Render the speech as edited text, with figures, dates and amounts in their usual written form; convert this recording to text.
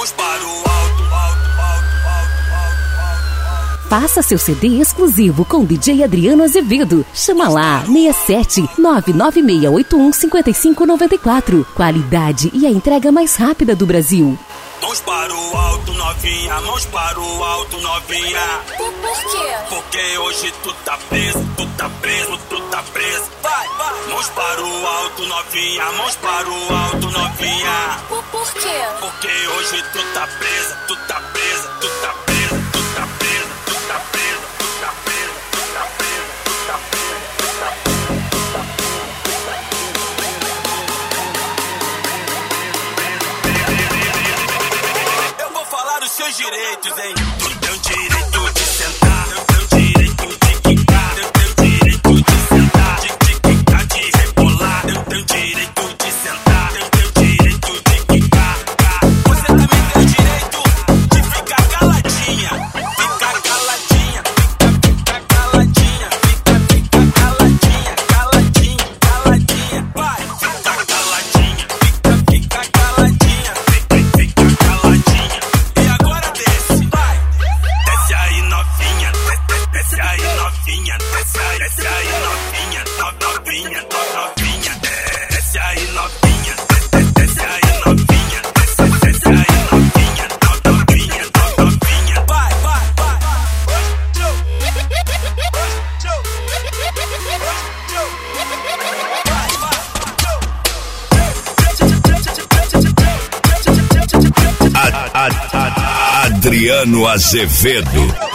Mãos para o alto, alto, alto, alto, alto. Faça seu CD exclusivo com DJ Adriano Azevedo. Chama lá, 67 99681 5594. Qualidade e a entrega mais rápida do Brasil. Mãos para o alto, novinha. Mãos para o alto, novinha. Por quê? Porque hoje tu tá preso, tu tá preso, tu tá preso. Vai, vai. Mãos para o alto, novinha. Mãos para o alto, novinha. Por quê? Porque hoje tu tá presa, tu tá presa, tu tá presa, tu tá presa, tu tá presa, tu tá presa, tu tá presa, tu tá presa, tu tá presa. Eu vou falar os seus direitos, hein? Tu tem o direito de sentar, eu tenho o direito de quicar, eu tenho o direito de sentar, de quicar, de rebolar, eu tenho o direito de sentar, eu tenho o direito de quicar. Você também tem o direito de ficar caladinha, ficar caladinha, ficar caladinha, ficar caladinha, caladinha, caladinha, vai, ficar caladinha, ficar caladinha, ficar caladinha. E agora desce, vai, desce aí novinha, desce aí novinha, desce aí novinha, novinha, novinha, desce aí novinha, desce aí novinha, desce aí novinha, novinha, novinha, vai, vai, vai. Adriano Azevedo.